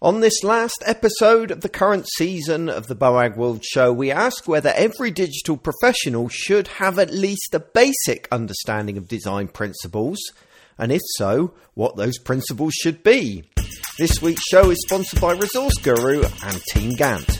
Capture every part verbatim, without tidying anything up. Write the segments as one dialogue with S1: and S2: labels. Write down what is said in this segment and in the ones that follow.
S1: On this last episode of the current season of the Boag World Show, we ask whether every digital professional should have at least a basic understanding of design principles, and if so, what those principles should be. This week's show is sponsored by Resource Guru and Team Gantt.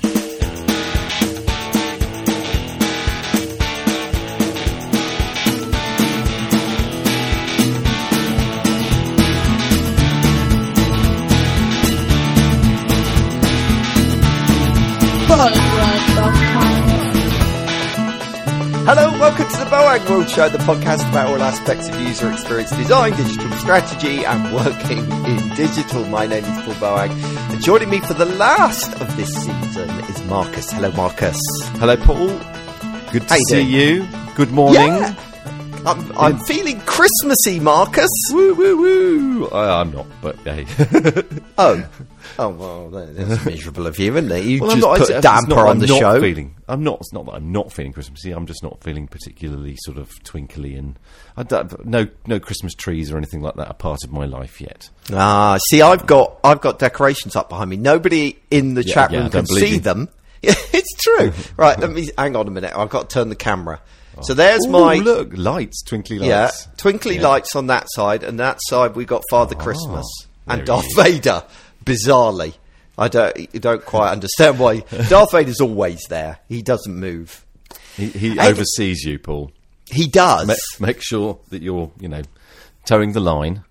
S1: Hello, welcome to the Boag World Show, the podcast about all aspects of user experience design, digital strategy, and working in digital. My name is Paul Boag, and joining me for the last of this season is Marcus. Hello, Marcus.
S2: Hello, Paul. Good to
S1: How
S2: see
S1: you,
S2: you. Good morning.
S1: Yeah. I'm, I'm feeling Christmassy, Marcus.
S2: Woo, woo, woo. Uh, I'm not, but hey.
S1: Oh. Oh, well, that's miserable of you, isn't it? You
S2: well,
S1: just
S2: not,
S1: put a damper
S2: not,
S1: on the
S2: I'm
S1: show.
S2: Not feeling, I'm not, it's not that I'm not feeling Christmassy, I'm just not feeling particularly sort of twinkly and... I don't, no no Christmas trees or anything like that are part of my life yet.
S1: Ah, see, I've got I've got decorations up behind me. Nobody in the
S2: Yeah,
S1: chat
S2: yeah,
S1: room
S2: I don't
S1: can
S2: believe
S1: see
S2: you.
S1: them. Yeah, it's true. Right, let me... Hang on a minute. I've got to turn the camera. So there's
S2: Ooh,
S1: my...
S2: look, lights, twinkly lights.
S1: Yeah, twinkly
S2: Yeah.
S1: lights on that side, and that side we got Father Christmas and
S2: there
S1: Darth
S2: he is.
S1: Vader. Bizarrely, I don't, you don't quite understand why Darth Vader's always there. He doesn't move.
S2: He, he
S1: And-
S2: oversees you, Paul.
S1: He does.
S2: Ma- make sure that you're, you know, towing the line.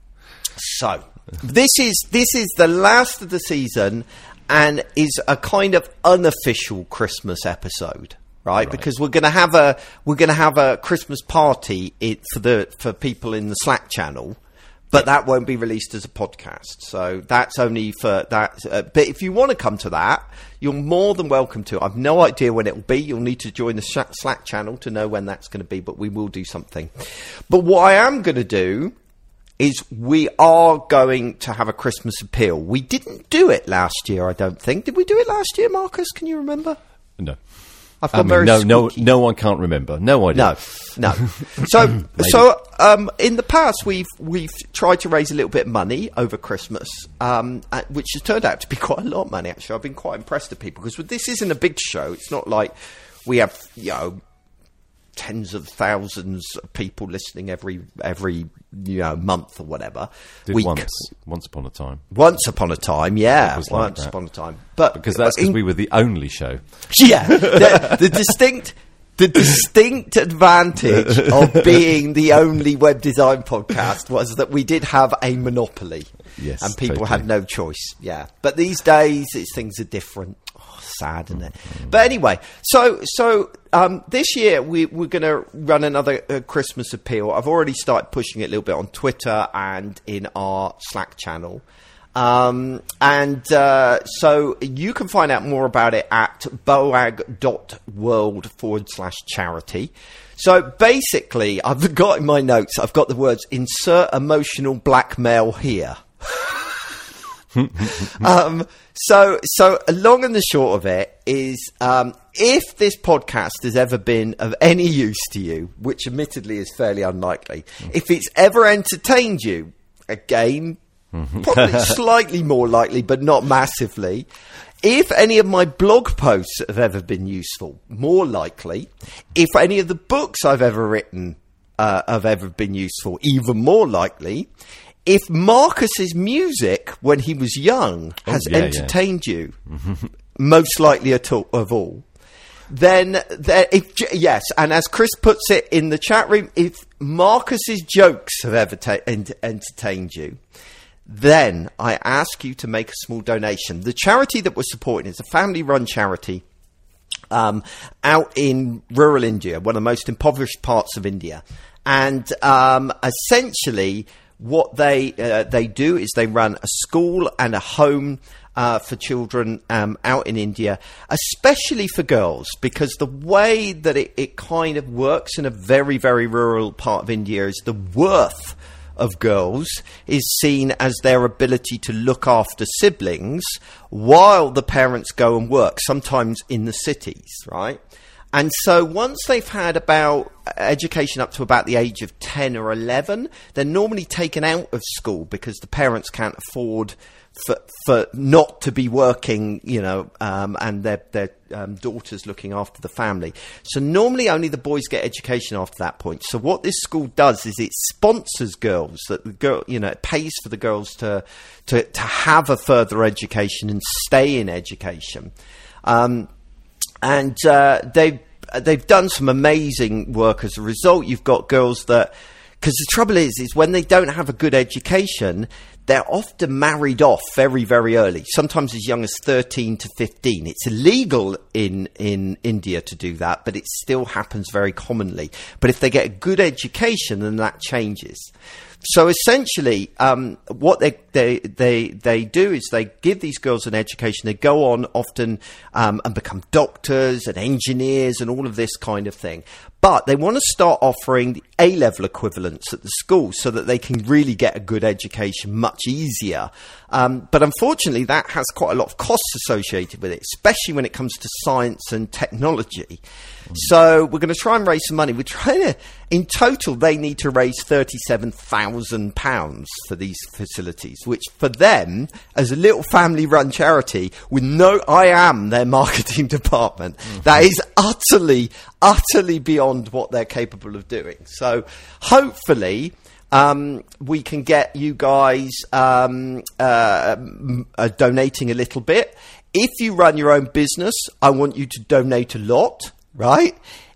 S1: So this is this is the last of the season, and is a kind of unofficial Christmas episode. Right?
S2: Right.
S1: Because we're going to have a we're going to have a Christmas party it, for the for people in the Slack channel, but that won't be released as a podcast. So that's only for that. Uh, but if you want to come to that, you're more than welcome to. I've no idea when it will be. You'll need to join the sh- Slack channel to know when that's going to be. But we will do something. But what I am going to do is we are going to have a Christmas appeal. We didn't do it last year, I don't think. Did we do it last year, Marcus? Can you remember?
S2: No.
S1: I've
S2: I
S1: got
S2: mean,
S1: very
S2: no, no,
S1: squeaky.
S2: no one can't remember. No idea.
S1: No, no. So, so um, in the past, we've we've tried to raise a little bit of money over Christmas, um, uh, which has turned out to be quite a lot of money. Actually, I've been quite impressed with people because this isn't a big show. It's not like we have, you know, tens of thousands of people listening every every you know month or whatever.
S2: Did
S1: week.
S2: once, once upon a time.
S1: Once upon a time, yeah,
S2: It was like
S1: once
S2: that.
S1: upon a time, but
S2: Because that's because
S1: in-
S2: we were the only show.
S1: Yeah, the, the distinct, the distinct advantage of being the only web design podcast was that we did have a monopoly,
S2: Yes,
S1: and people
S2: totally.
S1: had no choice. Yeah, but these days, it's, things are different. Oh, sad, isn't it? But anyway, so so um, this year we, we're going to run another uh, Christmas appeal. I've already started pushing it a little bit on Twitter and in our Slack channel. Um, and uh, so you can find out more about it at boag.world forward slash charity. So basically, I've got in my notes, I've got the words insert emotional blackmail here. um, so, so long and the short of it is, um, if this podcast has ever been of any use to you, which admittedly is fairly unlikely, if it's ever entertained you, again, probably slightly more likely, but not massively. If any of my blog posts have ever been useful, more likely. If any of the books I've ever written uh, have ever been useful, even more likely. If Marcus's music when he was young has
S2: yeah, yeah.
S1: entertained you, most likely at all, of all, then there, if, yes, and as Chris puts it in the chat room, if Marcus's jokes have ever ta- ent- entertained you, then I ask you to make a small donation. The charity that we're supporting is a family-run charity um, out in rural India, one of the most impoverished parts of India. And um, essentially what they uh, they do is they run a school and a home uh, for children um, out in India, especially for girls, because the way that it, it kind of works in a very, very rural part of India is the worth of girls is seen as their ability to look after siblings while the parents go and work, sometimes in the cities, right? And so once they've had about education up to about the age of ten or eleven, they're normally taken out of school because the parents can't afford for for not to be working, you know, um, and their their um, daughters looking after the family. So normally only the boys get education after that point. So what this school does is it sponsors girls, that the girl, you know, it pays for the girls to to to have a further education and stay in education. Um, and uh, they they've done some amazing work as a result. You've got girls that, because the trouble is, is when they don't have a good education, they're often married off very, very early, sometimes as young as thirteen to fifteen. It's illegal in, in India to do that, but it still happens very commonly. But if they get a good education, then that changes. So essentially, um, what they, they they they do is they give these girls an education. They go on often um, and become doctors and engineers and all of this kind of thing. But they want to start offering the A-level equivalents at the school so that they can really get a good education much easier. Um, but unfortunately, that has quite a lot of costs associated with it, especially when it comes to science and technology. Mm. So we're going to try and raise some money. We're trying to, in total, they need to raise thirty-seven thousand pounds for these facilities, which for them, as a little family-run charity, with no, I am their marketing department, mm-hmm. that is utterly, utterly beyond what they're capable of doing. So hopefully um, we can get you guys um, uh, uh, donating a little bit. If you run your own business, I want you to donate a lot, right?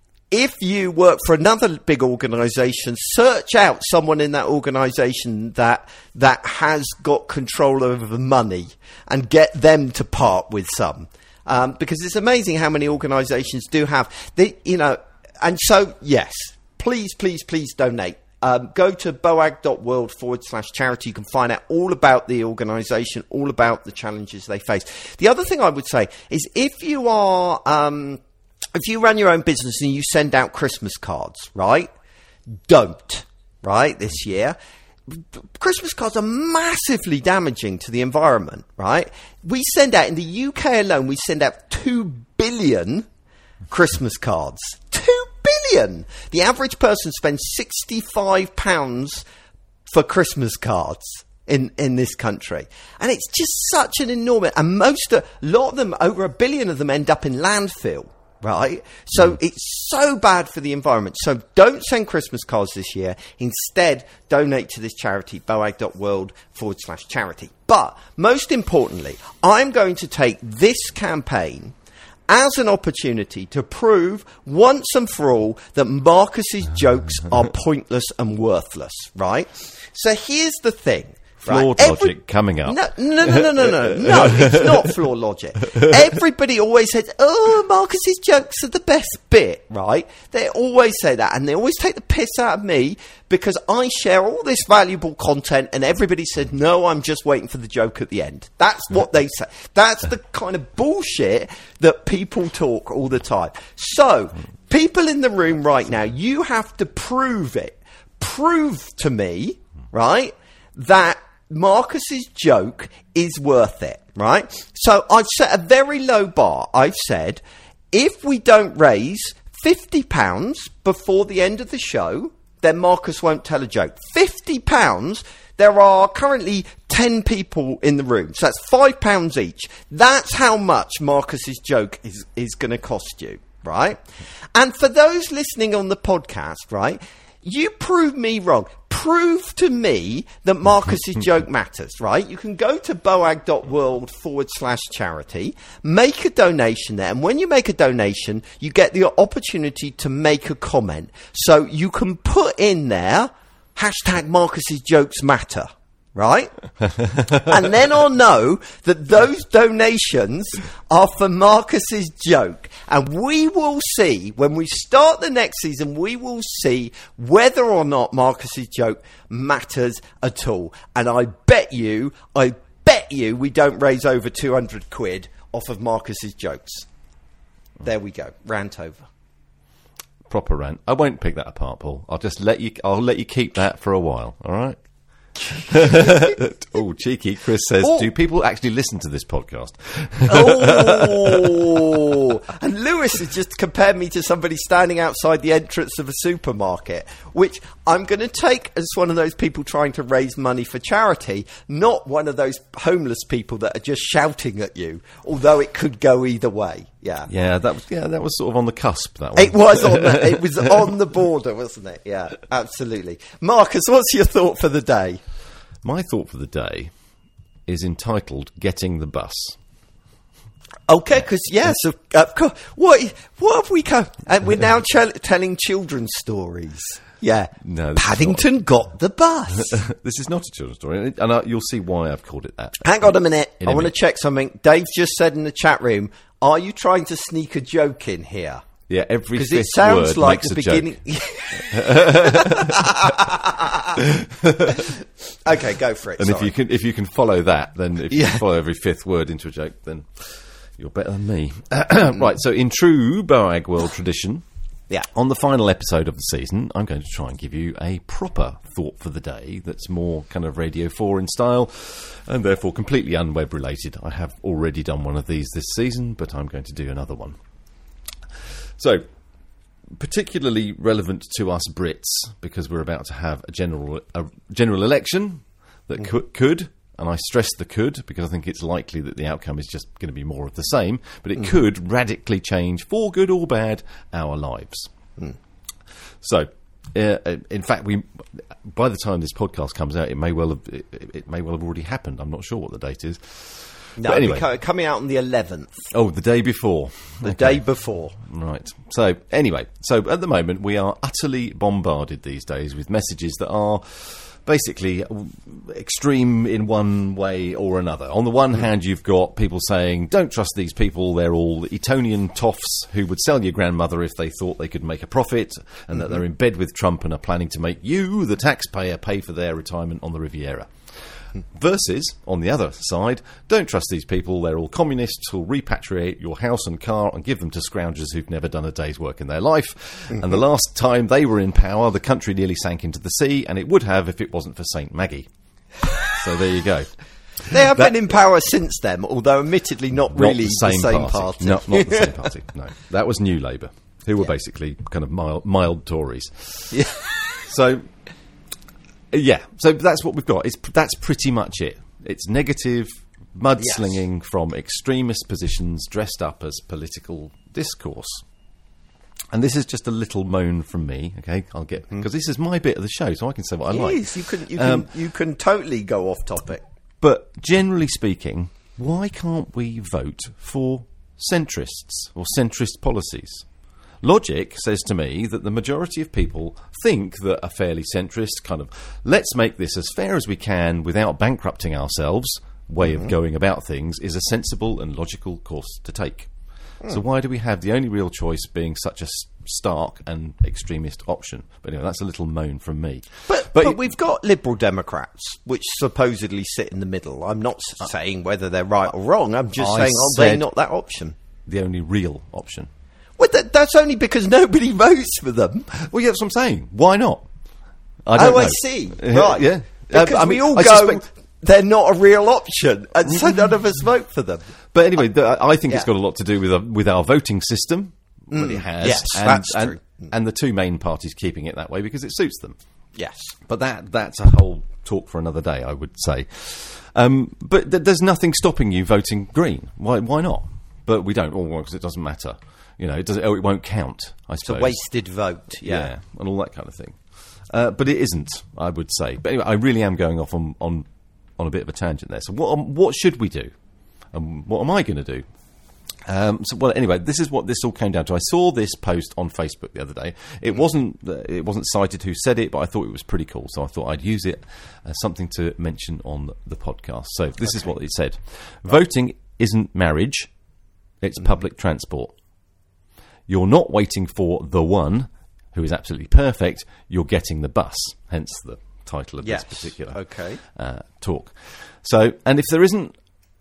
S1: If you work for another big organisation, search out someone in that organisation that that has got control over the money and get them to part with some. Um, because it's amazing how many organisations do have, they, you know, and so, yes, please, please, please donate. Um, go to boag.world forward slash charity. You can find out all about the organisation, all about the challenges they face. The other thing I would say is if you are, um, if you run your own business and you send out Christmas cards, right? Don't, right, this year. Christmas cards are massively damaging to the environment, right? We send out, in the U K alone, we send out two billion Christmas cards. two billion! The average person spends sixty-five pounds for Christmas cards in, in this country. And it's just such an enormous, and most, a lot of them, over a billion of them end up in landfill. Right? So mm. it's so bad for the environment. So don't send Christmas cards this year. Instead, donate to this charity, boag.world forward slash charity. But most importantly, I'm going to take this campaign as an opportunity to prove once and for all that Marcus's jokes are pointless and worthless. Right? So here's the thing.
S2: Flawed
S1: right.
S2: logic
S1: Every,
S2: coming up.
S1: No, no, no, no, no, no. No, it's not flawed logic. Everybody always says, oh, Marcus's jokes are the best bit, right? They always say that, and they always take the piss out of me because I share all this valuable content, and everybody said, no, I'm just waiting for the joke at the end. That's what they say. That's the kind of bullshit that people talk all the time. So, people in the room right now, you have to prove it. Prove to me, right, that Marcus's joke is worth it, right? So I've set a very low bar. I've said, if we don't raise fifty pounds before the end of the show, then Marcus won't tell a joke. fifty pounds, there are currently ten people in the room, so that's five pounds each. That's how much Marcus's joke is, is going to cost you, right? And for those listening on the podcast, right, you prove me wrong. Prove to me that Marcus's joke matters, right? You can go to boag.world forward slash charity, make a donation there, and when you make a donation, you get the opportunity to make a comment. So you can put in there, hashtag Marcus's jokes matter, right? And then I'll know that those donations are for Marcus's joke. And we will see, when we start the next season, we will see whether or not Marcus's joke matters at all. And I bet you, I bet you we don't raise over two hundred quid off of Marcus's jokes. There we go. Rant over.
S2: Proper rant. I won't pick that apart, Paul. I'll just let you, I'll let you keep that for a while, all right? Oh, cheeky. Chris says, oh. Do people actually listen to this podcast?
S1: Oh, and Lewis Chris has just compared me to somebody standing outside the entrance of a supermarket, which I'm going to take as one of those people trying to raise money for charity, not one of those homeless people that are just shouting at you, although it could go either way. Yeah.
S2: Yeah, that was yeah, that was sort of on the cusp, that one.
S1: It was on the, it was on the border, wasn't it? Yeah, absolutely. Marcus, what's your thought for the day?
S2: My thought for the day is entitled "Getting the Bus."
S1: Okay, because yes, of, of course. What what have we come? And we're now ch- telling children's stories. Yeah,
S2: No, this is
S1: Paddington got the bus.
S2: This is not a children's story, and uh, you'll see why I've called it that.
S1: Hang on a minute.
S2: In
S1: I
S2: a
S1: want to
S2: minute.
S1: check something. Dave just said in the chat room, "Are you trying to sneak a joke in here?"
S2: Yeah, every
S1: Because
S2: fifth
S1: it sounds
S2: word
S1: like
S2: makes
S1: the
S2: a joke.
S1: beginning. Okay, go for it.
S2: And
S1: sorry.
S2: if you can, if you can follow that, then if you
S1: Yeah.
S2: can follow every fifth word into a joke, then you're better than me. Right. So, in true Boag World tradition,
S1: Yeah.
S2: on the final episode of the season, I'm going to try and give you a proper thought for the day that's more kind of Radio four in style, and therefore completely unweb related. I have already done one of these this season, but I'm going to do another one. So, particularly relevant to us Brits, because we're about to have a general a general election that
S1: Mm.
S2: could, could, and I stress the could, because I think it's likely that the outcome is just going to be more of the same, but it could radically change, for good or bad, our lives. So, uh, in fact, we by the time this podcast comes out, it may well have it, it may well have already happened. I'm not sure what the date is.
S1: No,
S2: But anyway.
S1: beca- coming out on the eleventh,
S2: Oh, the day before.
S1: the day before.
S2: Right. So, anyway, so at the moment we are utterly bombarded these days with messages that are basically extreme in one way or another. On the one hand, you've got people saying, don't trust these people, they're all Etonian toffs who would sell your grandmother if they thought they could make a profit, and that they're in bed with Trump and are planning to make you, the taxpayer, pay for their retirement on the Riviera. Versus, on the other side, don't trust these people, they're all communists who'll repatriate your house and car and give them to scroungers who've never done a day's work in their life. And the last time they were in power, the country nearly sank into the sea, and it would have if it wasn't for Saint Maggie. So there you go.
S1: They have
S2: That-
S1: been in power since then, although admittedly not really
S2: not the same, party.
S1: party.
S2: No, not the same party, no. That was New Labour, who were basically kind of mild, mild Tories.
S1: Yeah.
S2: So... Yeah, so that's what we've got. It's that's pretty much it. It's negative mudslinging from extremist positions dressed up as political discourse. And this is just a little moan from me. Okay, I'll get because this is my bit of the show, so I can say what I like.
S1: Yes, you can, you can,
S2: Um,
S1: you can totally go off topic.
S2: But generally speaking, why can't we vote for centrists or centrist policies? Logic says to me that the majority of people think that a fairly centrist kind of let's make this as fair as we can without bankrupting ourselves way of going about things is a sensible and logical course to take. So why do we have the only real choice being such a s- stark and extremist option? But anyway, that's a little moan from me.
S1: But, but,
S2: you-
S1: we've got Liberal Democrats, which supposedly sit in the middle. I'm not s- saying whether they're right or wrong. I'm just
S2: I
S1: saying, are they
S2: said-
S1: not that option?
S2: the only real option.
S1: Well, that, that's only because nobody votes for them.
S2: Well, yeah, that's what I'm saying. Why not? I don't
S1: Oh, I
S2: know.
S1: see.
S2: Uh,
S1: Right.
S2: Yeah.
S1: Because
S2: Uh, I mean,
S1: we all
S2: I
S1: go,
S2: suspect-
S1: they're not a real option, and so none of us vote for them.
S2: But anyway, the, I think it's
S1: Yeah.
S2: got a lot to do with uh, with our voting system. Well, it has.
S1: Yes,
S2: and,
S1: that's
S2: and,
S1: true.
S2: And the two main parties keeping it that way because it suits them.
S1: Yes.
S2: But that that's a whole talk for another day, I would say. Um, but th- there's nothing stopping you voting Green. Why why not? But we don't, all because it doesn't matter. You know, it doesn't. Oh, it won't count. I
S1: It's a
S2: suppose.
S1: wasted vote. Yeah.
S2: Yeah, and all that kind of thing. Uh, but it isn't, I would say. But anyway, I really am going off on on, on a bit of a tangent there. So what um, what should we do? And what am I going to do? Um, so well, anyway, this is what this all came down to. I saw this post on Facebook the other day. It wasn't uh, it wasn't cited who said it, but I thought it was pretty cool. So I thought I'd use it as something to mention on the podcast. So this is what it said: voting isn't marriage; it's public transport. You're not waiting for the one who is absolutely perfect. You're getting the bus. Hence the title of
S1: Yes.
S2: this particular
S1: Okay.
S2: uh, talk. So, and if there isn't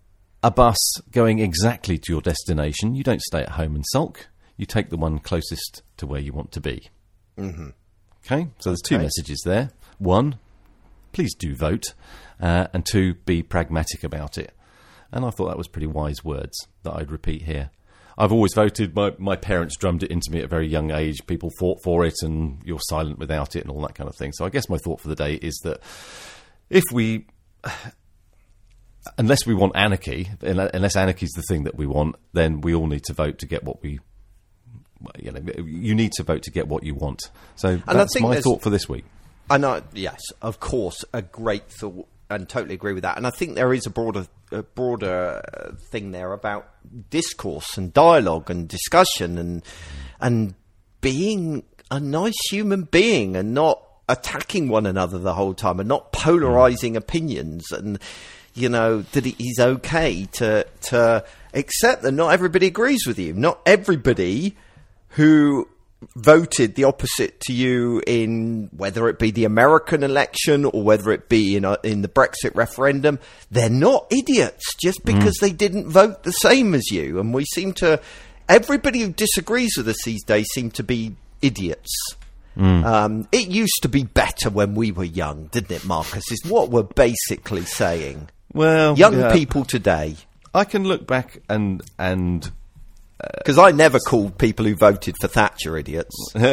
S2: a bus going exactly to your destination, you don't stay at home and sulk. You take the one closest to where you want to be. Mm-hmm. Okay? So there's two
S1: Okay.
S2: messages there. One, please do vote. Uh, and two, be pragmatic about it. And I thought that was pretty wise words that I'd repeat here. I've always voted. My my parents drummed it into me at a very young age. People fought for it, and you're silent without it, and all that kind of thing. So I guess my thought for the day is that if we, unless we want anarchy, unless anarchy is the thing that we want, then we all need to vote to get what we. You know, you need to vote to get what you want. So and that's my thought for this week.
S1: I know, yes, of course, a great thought, and totally agree with that. And I think there is a broader, a broader thing there about discourse and dialogue and discussion and and being a nice human being and not attacking one another the whole time and not polarizing mm. opinions, and you know that it is okay to to accept that not everybody agrees with you, not everybody who voted the opposite to you in whether it be the American election or whether it be in a, in the Brexit referendum, they're not idiots just because mm. they didn't vote the same as you. And we seem to, everybody who disagrees with us these days seem to be idiots. Mm. Um, it used to be better when we were young, didn't it, Marcus? Is what we're basically saying.
S2: Well,
S1: young
S2: yeah.
S1: people today.
S2: I can look back and and.
S1: Because I never called people who voted for Thatcher idiots.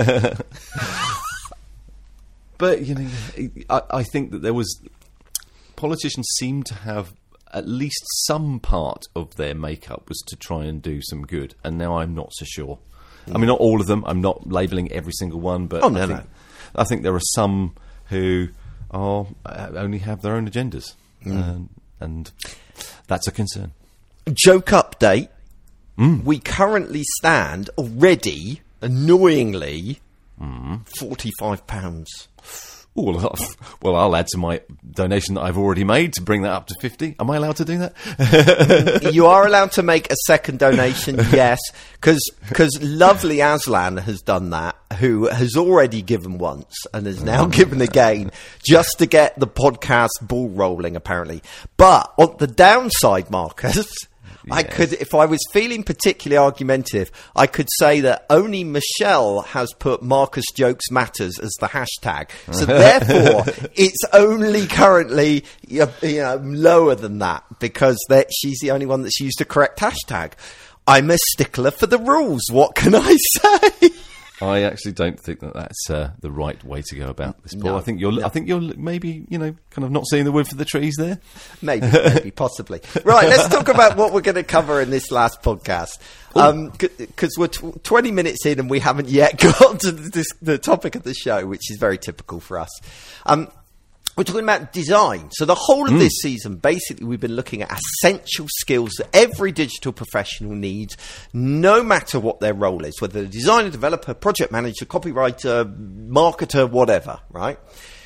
S2: But, you know, I, I think that there was... Politicians seem to have at least some part of their makeup was to try and do some good. And now I'm not so sure. Mm. I mean, not all of them. I'm not labelling every single one. But
S1: oh, no,
S2: I, think,
S1: no.
S2: I think there are some who are only have their own agendas. Mm. Um, and that's a concern.
S1: Joke update.
S2: Mm.
S1: We currently stand already, annoyingly,
S2: mm.
S1: forty-five pounds.
S2: Ooh, well, well, I'll add to my donation that I've already made to bring that up to fifty. Am I allowed to do that?
S1: You are allowed to make a second donation, yes, because lovely Aslan has done that, who has already given once and has now given again, just to get the podcast ball rolling, apparently. But on the downside, Marcus... Yes. I could, if I was feeling particularly argumentative, I could say that only Michelle has put Marcus Jokes Matters as the hashtag. So therefore, it's only currently you know, lower than that because she's the only one that's used the correct hashtag. I'm a stickler for the rules. What can I say?
S2: I actually don't think that that's uh, the right way to go about this, Paul.
S1: No,
S2: I think you're,
S1: no.
S2: I think you're maybe, you know, kind of not seeing the wood for the trees there.
S1: Maybe, maybe, possibly. Right, let's talk about what we're going to cover in this last podcast. Because um, we're t- twenty minutes in and we haven't yet got to this, the topic of the show, which is very typical for us. Um, We're talking about design. So the whole of mm. this season, basically, we've been looking at essential skills that every digital professional needs, no matter what their role is, whether they're a designer, developer, project manager, copywriter, marketer, whatever, right?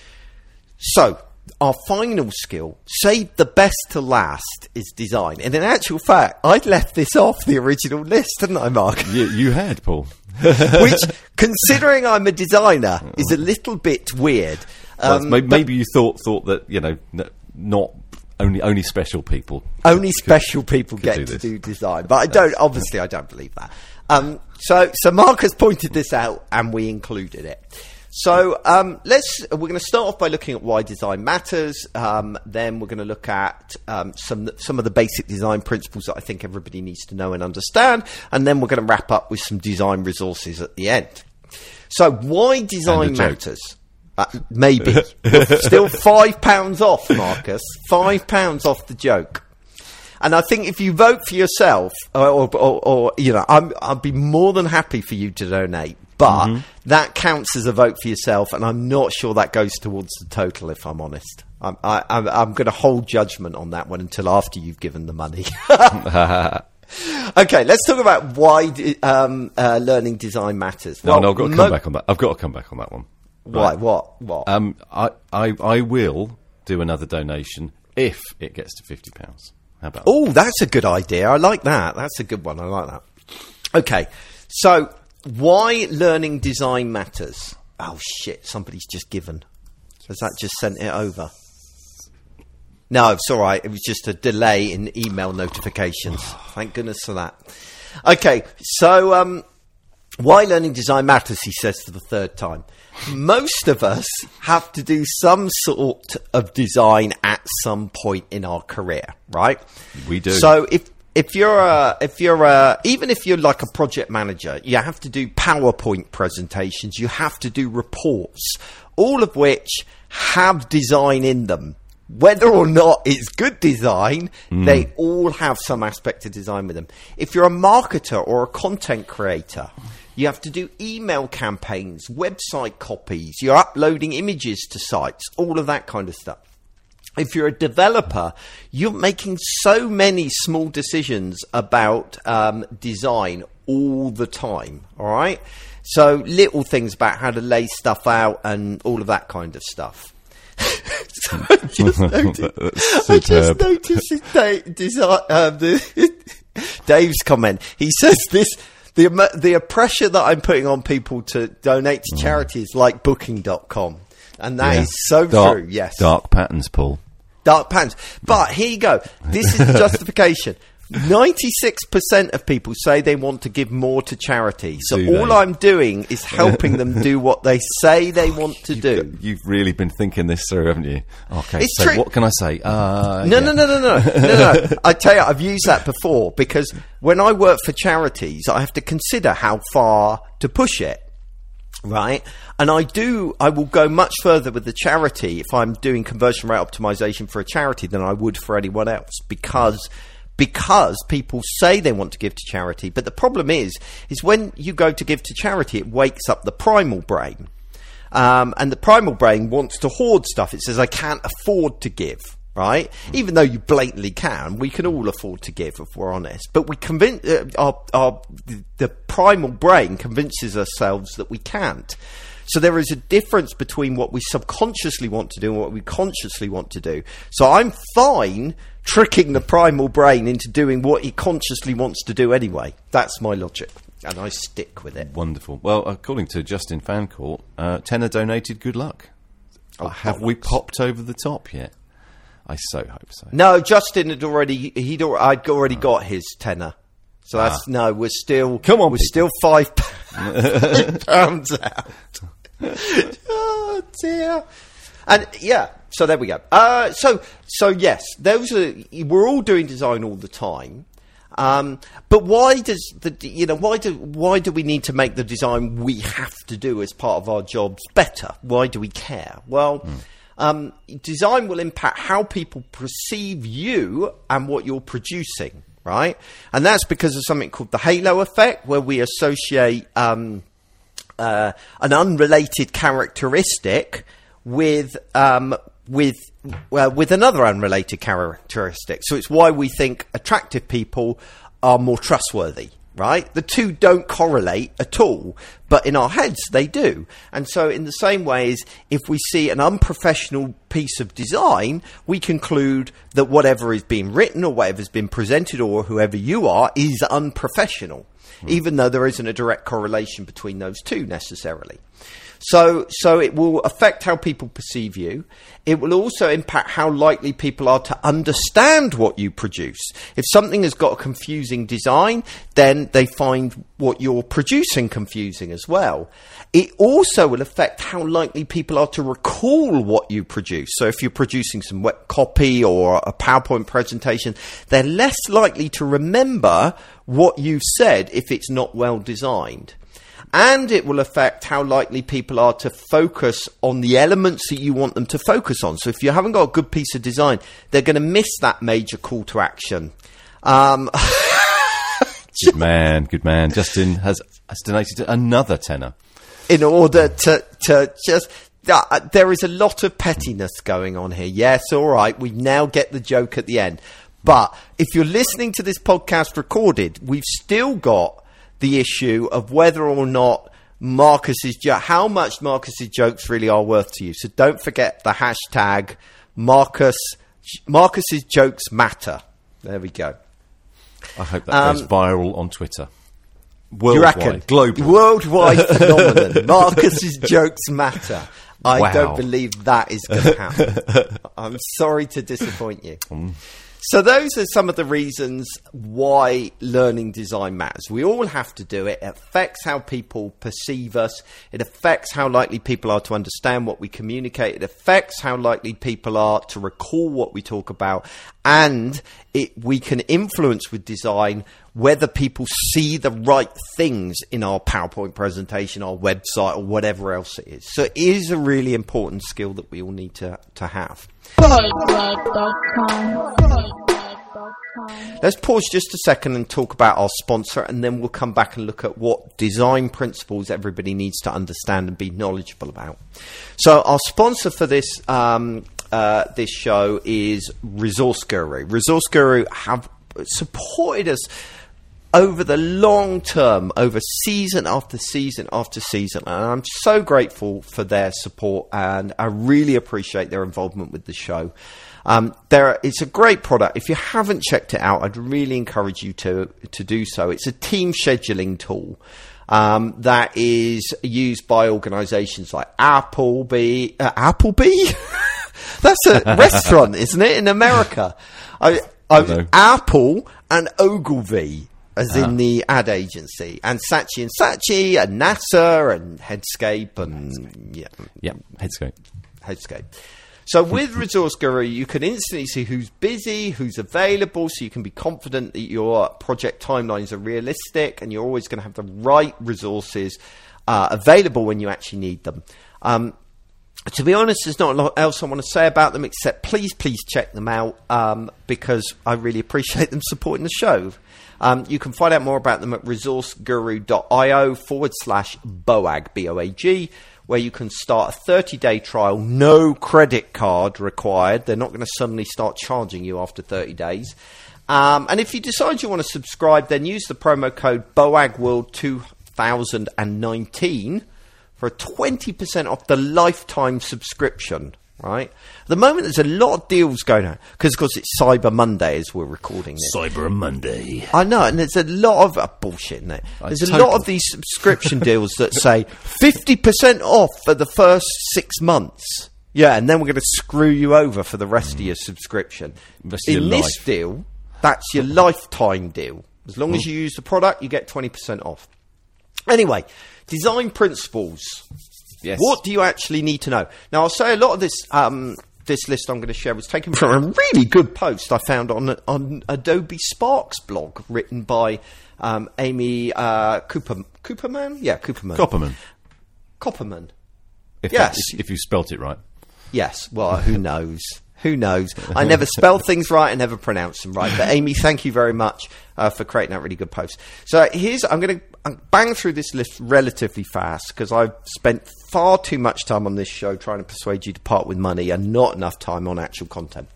S1: So our final skill, saved the best to last, is design. And in actual fact, I'd left this off the original list, hadn't I, Mark?
S2: You, you had, Paul.
S1: Which, considering I'm a designer, is a little bit weird.
S2: Well,
S1: Um,
S2: maybe, maybe you thought thought that you know n- not only only special people
S1: only
S2: could,
S1: special people
S2: could
S1: get
S2: do
S1: to
S2: this.
S1: do design, but I don't. Obviously, I don't believe that. Um, so, so Marcus pointed this out, and we included it. So um, let's. We're going to start off by looking at why design matters. Um, then we're going to look at um, some some of the basic design principles that I think everybody needs to know and understand, and then we're going to wrap up with some design resources at the end. So, why design matters? Uh, maybe. Still five pounds off, Marcus. Five pounds off the joke. And I think if you vote for yourself, or, or, or, or you know, I'm, I'd be more than happy for you to donate. But mm-hmm. that counts as a vote for yourself, and I'm not sure that goes towards the total, if I'm honest. I'm, I, I'm, I'm going to hold judgment on that one until after you've given the money. Okay, let's talk about why um, uh, learning design matters.
S2: No, well, no, I've got to come mo- back on that. I've got to come back on that one.
S1: Why?
S2: Right.
S1: What? What?
S2: Um, I, I, I will do another donation if it gets to fifty pounds. How about?
S1: Oh, that's a good idea. I like that. That's a good one. I like that. Okay, so why learning design matters? Oh shit! Somebody's just given. Has that just sent it over? No, it's all right. It was just a delay in email notifications. Thank goodness for that. Okay, so um, why learning design matters? He says for the third time. Most of us have to do some sort of design at some point in our career, right?
S2: We do.
S1: So if if you're a, if you're a, even if you're like a project manager, you have to do PowerPoint presentations, you have to do reports, all of which have design in them. Whether or not it's good design, mm. they all have some aspect of design with them. If you're a marketer or a content creator, you have to do email campaigns, website copies, you're uploading images to sites, all of that kind of stuff. If you're a developer, you're making so many small decisions about um, design all the time, all right? So little things about how to lay stuff out and all of that kind of stuff. So I just noticed, I just noticed Dave, design, um, the, Dave's comment. He says this, the, the pressure that I'm putting on people to donate to charities like booking dot com. And that yeah. is so
S2: dark,
S1: true, yes.
S2: Dark patterns, Paul.
S1: Dark patterns. But here you go. This is the justification. ninety-six percent of people say they want to give more to charity. So
S2: do
S1: all
S2: they?
S1: I'm doing is helping them do what they say they want to
S2: you've,
S1: do.
S2: You've really been thinking this through, haven't you? Okay,
S1: it's
S2: so
S1: true.
S2: What can I say? Uh,
S1: no,
S2: yeah.
S1: no, no, no, no, no, no. I tell you, I've used that before because when I work for charities, I have to consider how far to push it. Right. And I do, I will go much further with the charity if I'm doing conversion rate optimization for a charity than I would for anyone else because, because people say they want to give to charity. But the problem is, is when you go to give to charity, it wakes up the primal brain. Um, and the primal brain wants to hoard stuff. It says, I can't afford to give. Right? Even though you blatantly can, we can all afford to give if we're honest. But we convince uh, our, our the primal brain convinces ourselves that we can't. So there is a difference between what we subconsciously want to do and what we consciously want to do. So I'm fine tricking the primal brain into doing what he consciously wants to do anyway. That's my logic, and I stick with it.
S2: Wonderful. Well, according to Justin Fancourt, uh, tenner donated. Good luck.
S1: Oh,
S2: have we popped over the top yet? I so hope so.
S1: No, Justin had already, he'd, I'd already got his tenner. So that's, ah. no, we're still,
S2: Come on,
S1: we're
S2: people.
S1: still five pounds out. Oh, dear. And yeah, so there we go. Uh, so, so yes, those are, we're all doing design all the time. Um, but why does the, you know, why do, why do we need to make the design we have to do as part of our jobs better? Why do we care? Well, mm. Um, design will impact how people perceive you and what you're producing, right? And that's because of something called the halo effect, where we associate um, uh, an unrelated characteristic with um, with well, with another unrelated characteristic. So it's why we think attractive people are more trustworthy. Right? The two don't correlate at all, but in our heads they do. And so in the same way as if we see an unprofessional piece of design, we conclude that whatever is being written or whatever's been presented or whoever you are is unprofessional, mm. even though there isn't a direct correlation between those two necessarily. So, so it will affect how people perceive you. It will also impact how likely people are to understand what you produce. If something has got a confusing design, then they find what you're producing confusing as well. It also will affect how likely people are to recall what you produce. So if you're producing some web copy or a PowerPoint presentation, they're less likely to remember what you've said if it's not well designed. And it will affect how likely people are to focus on the elements that you want them to focus on. So if you haven't got a good piece of design, they're going to miss that major call to action. Um,
S2: good man, good man. Justin has, has donated another tenner.
S1: In order to, to just... Uh, there is a lot of pettiness going on here. Yes, all right, we now get the joke at the end. But if you're listening to this podcast recorded, we've still got the issue of whether or not Marcus's jo- how much Marcus's jokes really are worth to you. So don't forget the hashtag Marcus Marcus's jokes matter. There we go.
S2: I hope that
S1: um,
S2: goes viral on Twitter.
S1: Worldwide, you reckon?
S2: Global.
S1: Worldwide phenomenon. Marcus's jokes matter. I
S2: wow.
S1: don't believe that is going to happen. I'm sorry to disappoint you. Mm. So those are some of the reasons why learning design matters. We all have to do it. It affects how people perceive us. It affects how likely people are to understand what we communicate. It affects how likely people are to recall what we talk about. and it, we can influence with design whether people see the right things in our PowerPoint presentation, our website, or whatever else it is. So it is a really important skill that we all need to, to have. Let's pause just a second and talk about our sponsor, and then we'll come back and look at what design principles everybody needs to understand and be knowledgeable about. So our sponsor for this um, uh, this show is Resource Guru. Resource Guru have supported us over the long term, over season after season after season, and I'm so grateful for their support, and I really appreciate their involvement with the show. Um, there, it's a great product. If you haven't checked it out, I'd really encourage you to to do so. It's a team scheduling tool um, that is used by organisations like Applebee. Uh, Applebee? That's a restaurant, isn't it, in America? I, I, Apple and Ogilvy, as uh-huh. in the ad agency, and Saatchi and Saatchi, and NASA, and Headscape, and
S2: Headscape.
S1: yeah,
S2: yeah, Headscape,
S1: Headscape. So with Resource Guru, you can instantly see who's busy, who's available, so you can be confident that your project timelines are realistic, and you're always going to have the right resources uh, available when you actually need them. Um, to be honest, there's not a lot else I want to say about them, except please, please check them out, um, because I really appreciate them supporting the show. Um, you can find out more about them at resourceguru.io forward slash BOAG, B O A G, where you can start a thirty-day trial, no credit card required. They're not going to suddenly start charging you after thirty days. Um, and if you decide you want to subscribe, then use the promo code BOAGWorld two thousand nineteen for a twenty percent off the lifetime subscription. Right? At the moment, there's a lot of deals going on, because, of course, it's Cyber Monday as we're recording this.
S2: Cyber Monday.
S1: I know, and there's a lot of uh, bullshit in there. There's
S2: I
S1: a
S2: totally.
S1: lot of these subscription deals that say fifty percent off for the first six months. Yeah, and then we're going to screw you over for the rest mm. of your subscription.
S2: Rest of
S1: in
S2: your
S1: this
S2: life.
S1: deal, that's your lifetime deal. As long mm. as you use the product, you get twenty percent off. Anyway, design principles.
S2: Yes.
S1: What do you actually need to know? Now, I'll say a lot of this um, this list I'm going to share was taken from a really good post I found on on Adobe Sparks blog, written by um, Amy uh, Cooper, Cooperman? Yeah, Cooperman.
S2: Copperman.
S1: Copperman.
S2: If
S1: yes.
S2: That, if, if you spelt it right.
S1: Yes. Well, who knows? Who knows? I never spell things right. I never pronounce them right. But Amy, thank you very much uh, for creating that really good post. So here's, I'm going to bang through this list relatively fast, because I've spent far too much time on this show trying to persuade you to part with money and not enough time on actual content.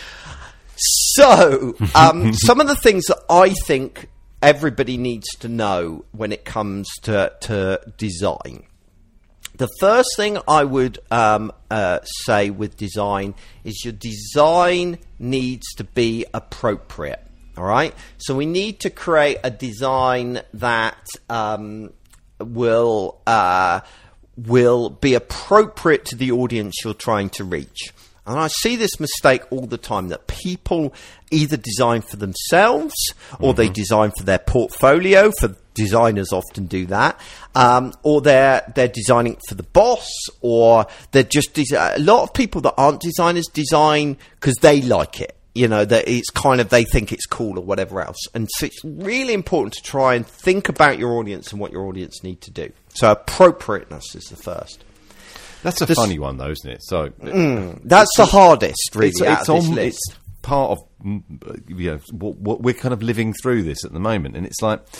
S1: So um, some of the things that I think everybody needs to know when it comes to, to design. The first thing I would um, uh, say with design is your design needs to be appropriate. All right, so we need to create a design that um, will uh, will be appropriate to the audience you're trying to reach. And I see this mistake all the time, that people either design for themselves or mm-hmm. they design for their portfolio. For designers often do that, um, or they're they're designing for the boss, or they're just desi- a lot of people that aren't designers design because they like it. You know, that it's kind of, they think it's cool or whatever else. And so it's really important to try and think about your audience and what your audience need to do. So appropriateness is the first.
S2: That's a this, funny one, though, isn't it? So
S1: mm, that's the hardest, really. It's, out
S2: it's,
S1: of this
S2: on,
S1: list.
S2: It's part of, you know, what, what we're kind of living through this at the moment, and it's like,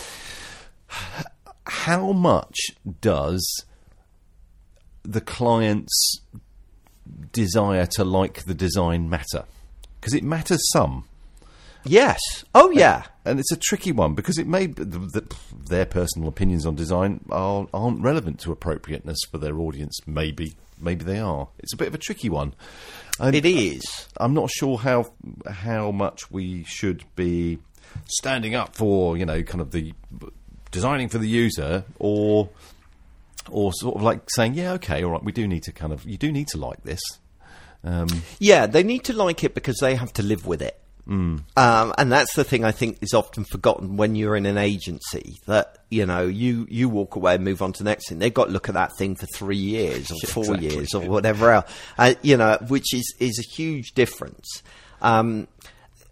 S2: how much does the client's desire to like the design matter? Because it matters some.
S1: Yes. Oh, yeah.
S2: And, and it's a tricky one, because it may the, the, their personal opinions on design are, aren't relevant to appropriateness for their audience. Maybe, maybe they are. It's a bit of a tricky one. And
S1: it is.
S2: I'm not sure how how much we should be standing up for, you know, kind of the designing for the user, or or sort of like saying, yeah, okay, all right, we do need to kind of, you do need to like this. Um,
S1: yeah, they need to like it because they have to live with it.
S2: Mm.
S1: Um, and that's the thing I think is often forgotten when you're in an agency, that, you know, you, you walk away and move on to the next thing. They've got to look at that thing for three years or four exactly. years or whatever else, uh, you know, which is, is a huge difference. Um,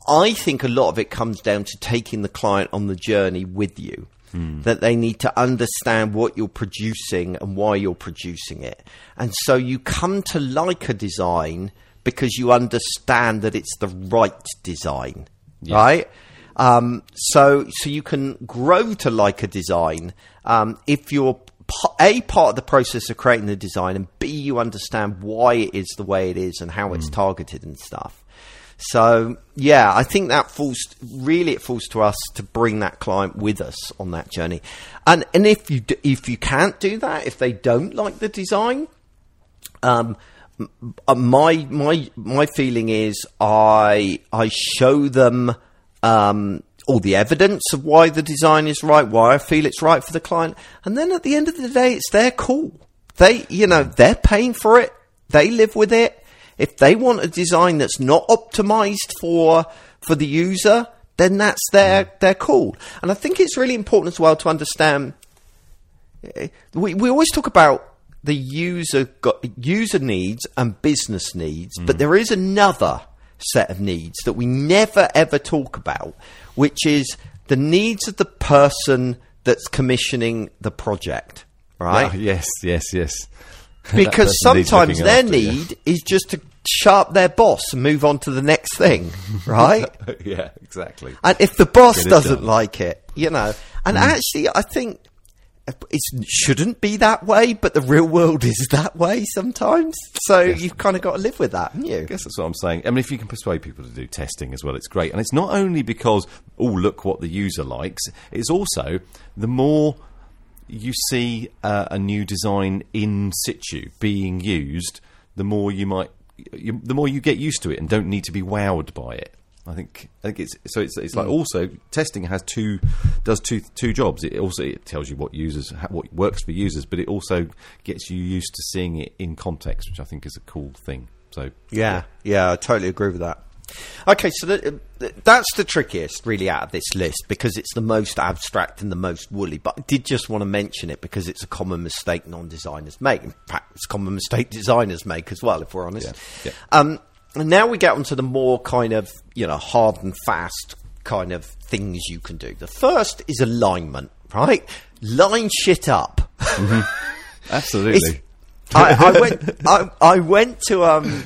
S1: I think a lot of it comes down to taking the client on the journey with you. Mm. That they need to understand what you're producing and why you're producing it. And so you come to like a design because you understand that it's the right design, yeah. right? Um, so so you can grow to like a design um, if you're A, part of the process of creating the design, and B, you understand why it is the way it is and how it's mm. targeted and stuff. So, yeah, I think that falls, really it falls to us to bring that client with us on that journey. And and if you do, if you can't do that, if they don't like the design, um, my my my feeling is I I show them um, all the evidence of why the design is right, why I feel it's right for the client, and then at the end of the day, it's their call. They, you know, they're paying for it. They live with it. If they want a design that's not optimized for for the user, then that's their their call. And I think it's really important as well to understand. We we always talk about the user got user needs and business needs, mm. but there is another set of needs that we never ever talk about, which is the needs of the person that's commissioning the project. Right?
S2: Oh, yes, yes, yes.
S1: Because sometimes their need you. is just to sharp their boss and move on to the next thing, right?
S2: Yeah, exactly.
S1: And if the boss doesn't like it, you know, and mm. actually I think it shouldn't be that way, but the real world is that way sometimes. So yes. you've kind of got to live with that, haven't you?
S2: I guess that's what I'm saying. I mean, if you can persuade people to do testing as well, it's great. And it's not only because, oh, look what the user likes. It's also the more you see uh, a new design in situ being used, the more you might, you, the more you get used to it and don't need to be wowed by it. I think I think it's so it's it's like mm. also testing has two does two two jobs. It also it tells you what users what works for users, but it also gets you used to seeing it in context, which I think is a cool thing. So
S1: yeah, yeah, I totally agree with that. Okay, so the, the, that's the trickiest really out of this list because it's the most abstract and the most woolly. But I did just want to mention it because it's a common mistake non-designers make. In fact, it's a common mistake designers make as well, if we're honest.
S2: Yeah, yeah.
S1: Um, and now we get onto the more kind of, you know, hard and fast kind of things you can do. The first is alignment, right? Line shit up.
S2: Mm-hmm. Absolutely.
S1: I, I went. I, I went to. Um,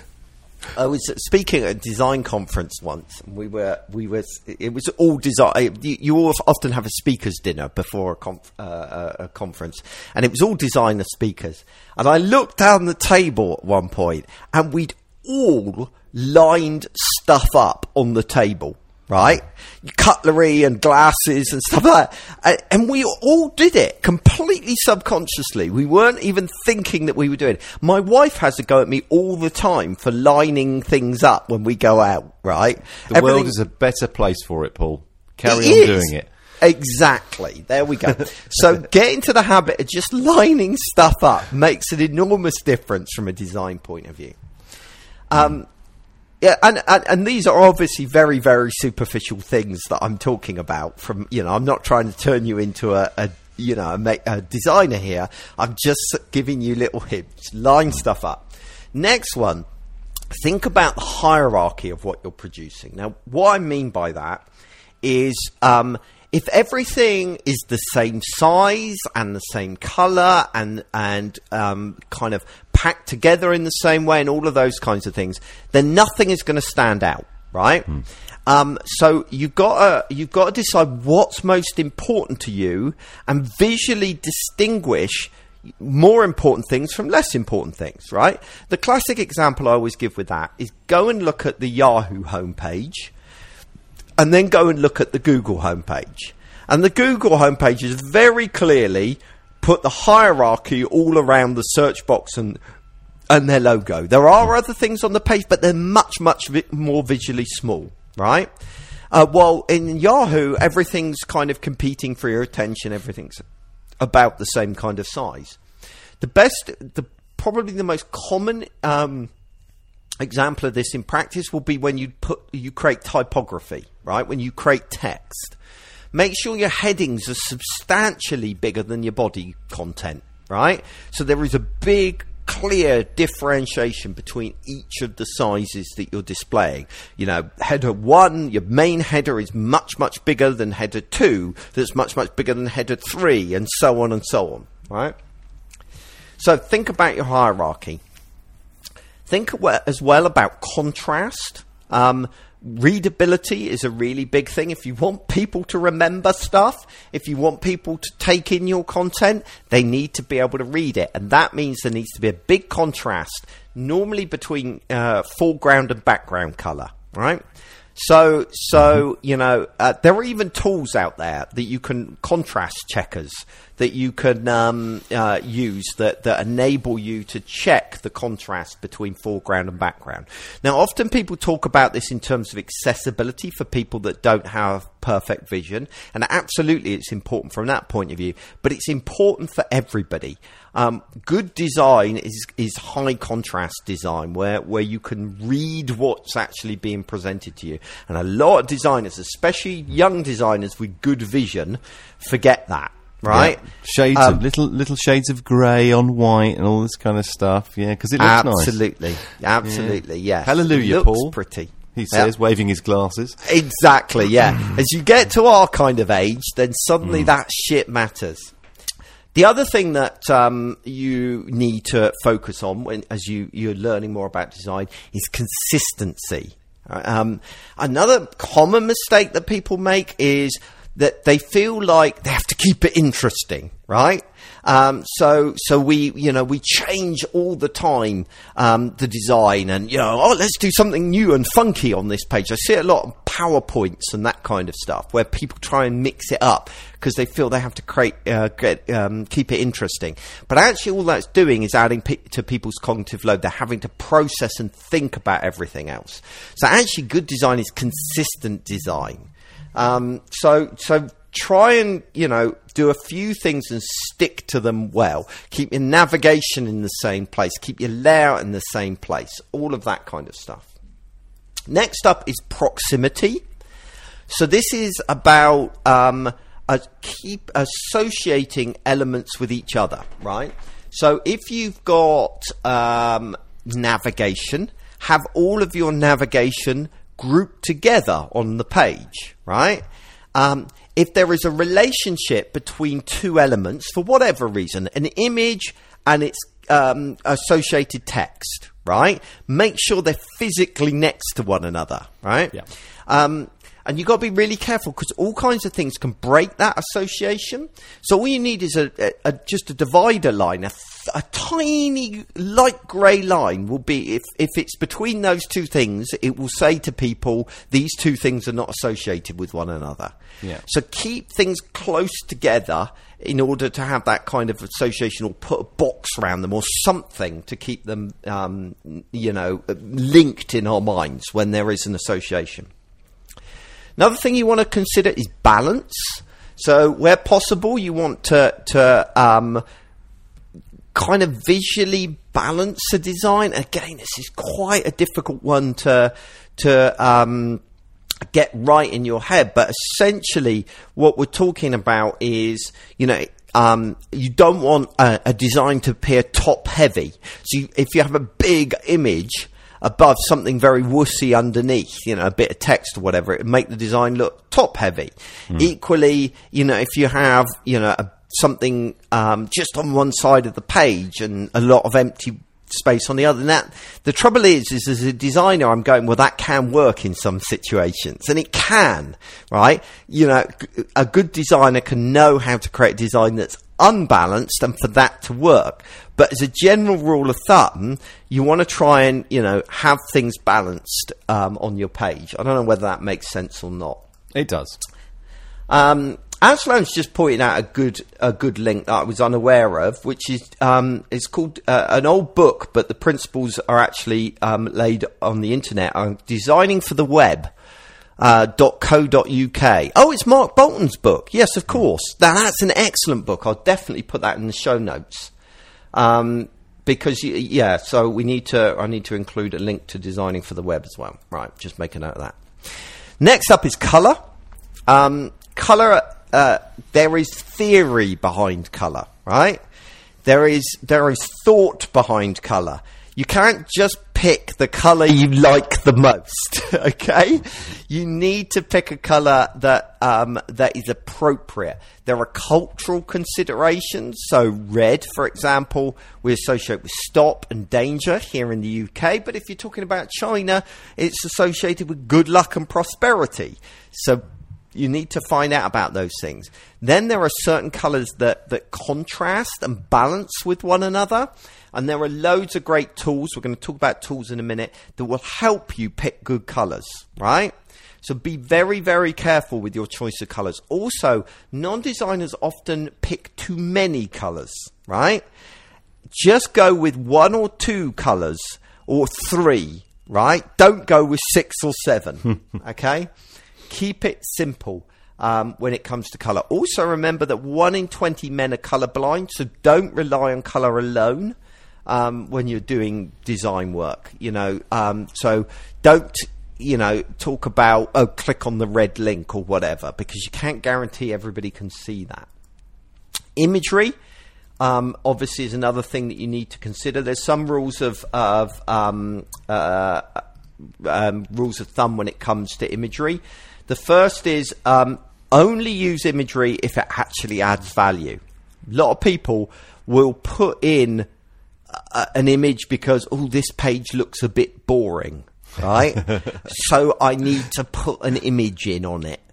S1: I was speaking at a design conference once. And we were. We were. It was all design. You, you often have a speakers dinner before a, conf, uh, a conference, and it was all designer speakers. And I looked down the table at one point, and we'd all lined stuff up on the table, right? Cutlery and glasses and stuff like that. And we all did it completely subconsciously. We weren't even thinking that we were doing it. My wife has a go at me all the time for lining things up when we go out, right?
S2: The Everything, world is a better place for it, Paul. Carry on doing it.
S1: Exactly. There we go. So get into the habit of just lining stuff up makes an enormous difference from a design point of view. Um, yeah, and, and and these are obviously very, very superficial things that I'm talking about. From you know, I'm not trying to turn you into a, a you know a, a designer here. I'm just giving you little hints. Line stuff up. Next one. Think about the hierarchy of what you're producing. Now, what I mean by that is um, if everything is the same size and the same color and and um, kind of packed together in the same way and all of those kinds of things, then nothing is going to stand out, right? Mm. Um, so you've got to you've got to decide what's most important to you and visually distinguish more important things from less important things, right? The classic example I always give with that is go and look at the Yahoo homepage and then go and look at the Google homepage. And the Google homepage is very clearly put the hierarchy all around the search box and and their logo. There are other things on the page, but they're much, much vi- more visually small, right? Uh, while in Yahoo, everything's kind of competing for your attention. Everything's about the same kind of size. The best, the probably the most common um, example of this in practice will be when you put you create typography, right? When you create text. Make sure your headings are substantially bigger than your body content, right? So there is a big clear differentiation between each of the sizes that you're displaying. You know, header one, your main header is much, much bigger than header two, that's much, much bigger than header three, and so on and so on, right? So think about your hierarchy. Think as well about contrast. Um, readability is a really big thing. If you want people to remember stuff, if you want people to take in your content, they need to be able to read it. And that means there needs to be a big contrast, normally between uh, foreground and background color, right? So, so you know, uh, there are even tools out there that you can, contrast checkers, that you can um, uh, use that, that enable you to check the contrast between foreground and background. Now, often people talk about this in terms of accessibility for people that don't have perfect vision, and absolutely it's important from that point of view, but it's important for everybody. Um, good design is, is high contrast design where, where you can read what's actually being presented to you. And a lot of designers, especially young designers with good vision, forget that, right?
S2: Yeah. Shades
S1: um,
S2: of little little shades of grey on white and all this kind of stuff. Yeah, because it looks
S1: absolutely,
S2: nice.
S1: Absolutely, yeah. yes.
S2: Hallelujah,
S1: it looks
S2: Paul.
S1: Pretty.
S2: He says,
S1: yep.
S2: waving his glasses.
S1: Exactly, yeah. As you get to our kind of age, then suddenly mm. that shit matters. The other thing that um, you need to focus on when, as you, you're learning more about design is consistency. Um, another common mistake that people make is that they feel like they have to keep it interesting, right? Um, so, so we, you know, we change all the time, um, the design and, you know, oh, let's do something new and funky on this page. I see a lot of PowerPoints and that kind of stuff where people try and mix it up because they feel they have to create, uh, get, um, keep it interesting. But actually all that's doing is adding pe- to people's cognitive load. They're having to process and think about everything else. So actually good design is consistent design. Um, so, so try and, you know, do a few things and stick to them well. Keep your navigation in the same place. Keep your layout in the same place. All of that kind of stuff. Next up is proximity. So this is about um, a keep associating elements with each other, right? So if you've got um, navigation, have all of your navigation grouped together on the page, right? Um, if there is a relationship between two elements, for whatever reason, an image and its um, associated text, right? Make sure they're physically next to one another, right?
S2: Yeah.
S1: Um, and you've got to be really careful because all kinds of things can break that association. So all you need is a, a, a just a divider line, a, a tiny light grey line will be, if, if it's between those two things, it will say to people, these two things are not associated with one another.
S2: Yeah.
S1: So keep things close together in order to have that kind of association, or put a box around them or something to keep them, um, you know, linked in our minds when there is an association. Another thing you want to consider is balance. So where possible, you want to, to um, kind of visually balance a design. Again, this is quite a difficult one to to um, get right in your head. But essentially, what we're talking about is, you know, um, you don't want a, a design to appear top heavy. So you, if you have a big image above something very wussy underneath, you know, a bit of text or whatever, it would make the design look top heavy. Mm. Equally, you know, if you have, you know, a, something um, just on one side of the page and a lot of empty space on the other. And that, the trouble is, is as a designer, I'm going, well, that can work in some situations, and it can, right? You know, a good designer can know how to create a design that's unbalanced and for that to work. But as a general rule of thumb, you want to try and, you know, have things balanced um, on your page. I don't know whether that makes sense or not.
S2: It does.
S1: Um, Aslan's just pointed out a good a good link that I was unaware of, which is um, it's called uh, an old book, but the principles are actually um, laid on the internet. On Designing for the Web. Uh, .co.uk. Oh, it's Mark Bolton's book. Yes, of course. Now, that's an excellent book. I'll definitely put that in the show notes. Um, because, yeah, so we need to, I need to include a link to Designing for the Web as well. Right, just make a note of that. Next up is colour. Um, colour, uh, there is theory behind colour, right? There is there is thought behind colour. You can't just pick the colour you like the most, okay? You need to pick a colour that um, that is appropriate. There are cultural considerations. So red, for example, we associate with stop and danger here in the U K. But if you're talking about China, it's associated with good luck and prosperity. So you need to find out about those things. Then there are certain colours that, that contrast and balance with one another. And there are loads of great tools. We're going to talk about tools in a minute that will help you pick good colours, right? So be very, very careful with your choice of colours. Also, non-designers often pick too many colours, right? Just go with one or two colours or three, right? Don't go with six or seven, okay? Keep it simple um, when it comes to colour. Also, remember that one in twenty men are colourblind, so don't rely on colour alone um, when you're doing design work. You know, um, so don't, you know, talk about, oh, click on the red link or whatever, because you can't guarantee everybody can see that. Imagery, um, obviously, is another thing that you need to consider. There's some rules of, of um, uh, um, rules of thumb when it comes to imagery. The first is um, only use imagery if it actually adds value. A lot of people will put in uh, an image because, oh, this page looks a bit boring, right? So I need to put an image in on it.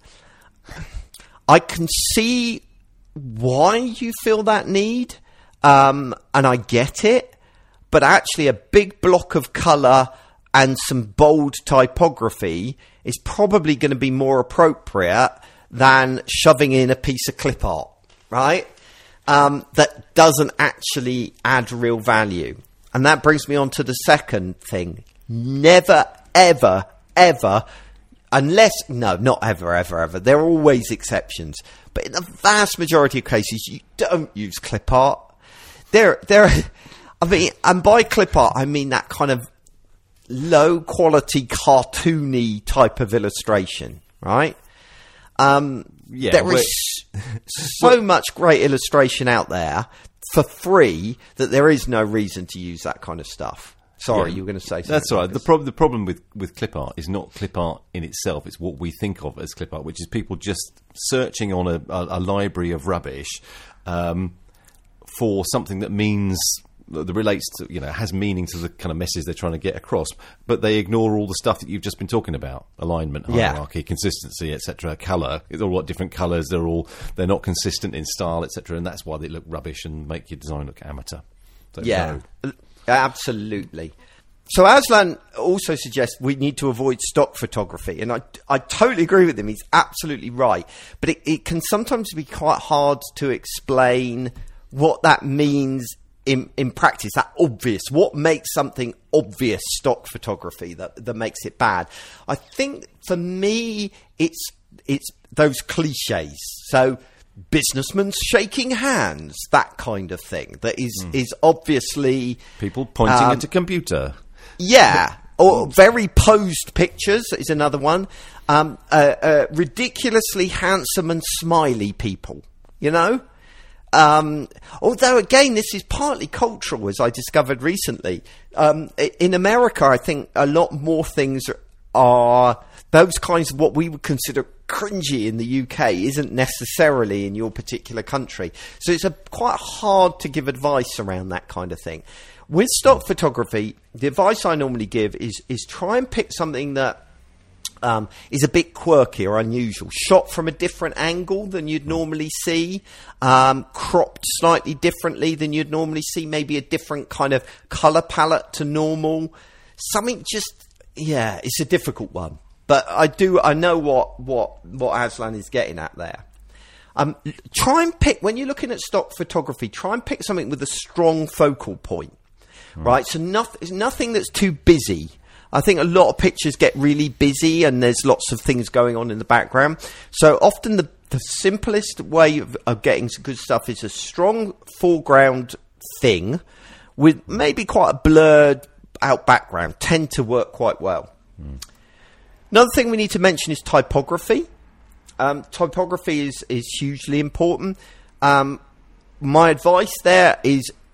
S1: I can see why you feel that need, um, and I get it, but actually a big block of colour and some bold typography is probably going to be more appropriate than shoving in a piece of clip art, right? Um, that doesn't actually add real value. And that brings me on to the second thing. Never, ever, ever, unless, no, not ever, ever, ever. There are always exceptions. But in the vast majority of cases, you don't use clip art. There, there, I mean, and by clip art, I mean that kind of low quality cartoony type of illustration, right? Um, yeah, there is so much great illustration out there for free that there is no reason to use that kind of stuff. Sorry, yeah, you were going to say something.
S2: That's all right. The, prob- the problem with, with clip art is not clip art in itself. It's what we think of as clip art, which is people just searching on a, a, a library of rubbish um, for something that means... that relates to, you know, has meaning to the kind of message they're trying to get across, but they ignore all the stuff that you've just been talking about: alignment, hierarchy, yeah. consistency, et cetera. Colour, it's all what different colours. They're all they're not consistent in style, et cetera. And that's why they look rubbish and make your design look amateur. So,
S1: yeah, no. Absolutely. So Aslan also suggests we need to avoid stock photography, and I, I totally agree with him. He's absolutely right, but it, it can sometimes be quite hard to explain what that means. In, in practice, that obvious, what makes something obvious stock photography that, that makes it bad? I think for me, it's it's those cliches. So businessmen shaking hands, that kind of thing, that is, mm. is obviously...
S2: people pointing um, at a computer.
S1: Yeah, or very posed pictures is another one. Um, uh, uh, ridiculously handsome and smiley people, you know? Um, although, again, this is partly cultural, as I discovered recently. Um, in America, I think a lot more things are those kinds of what we would consider cringy in the U K isn't necessarily in your particular country. So it's a, quite hard to give advice around that kind of thing. With stock photography, the advice I normally give is is try and pick something that Um, is a bit quirky or unusual, shot from a different angle than you'd normally see, um, cropped slightly differently than you'd normally see, maybe a different kind of colour palette to normal. Something just, yeah, it's a difficult one. But I do, I know what, what, what Aslan is getting at there. Um, try and pick, when you're looking at stock photography, try and pick something with a strong focal point, mm. right? So nothing, nothing that's too busy. I think a lot of pictures get really busy and there's lots of things going on in the background. So often the, the simplest way of, of getting some good stuff is a strong foreground thing with maybe quite a blurred out background, tend to work quite well. Mm. Another thing we need to mention is typography. Um, typography is, is hugely important. Um, my advice there is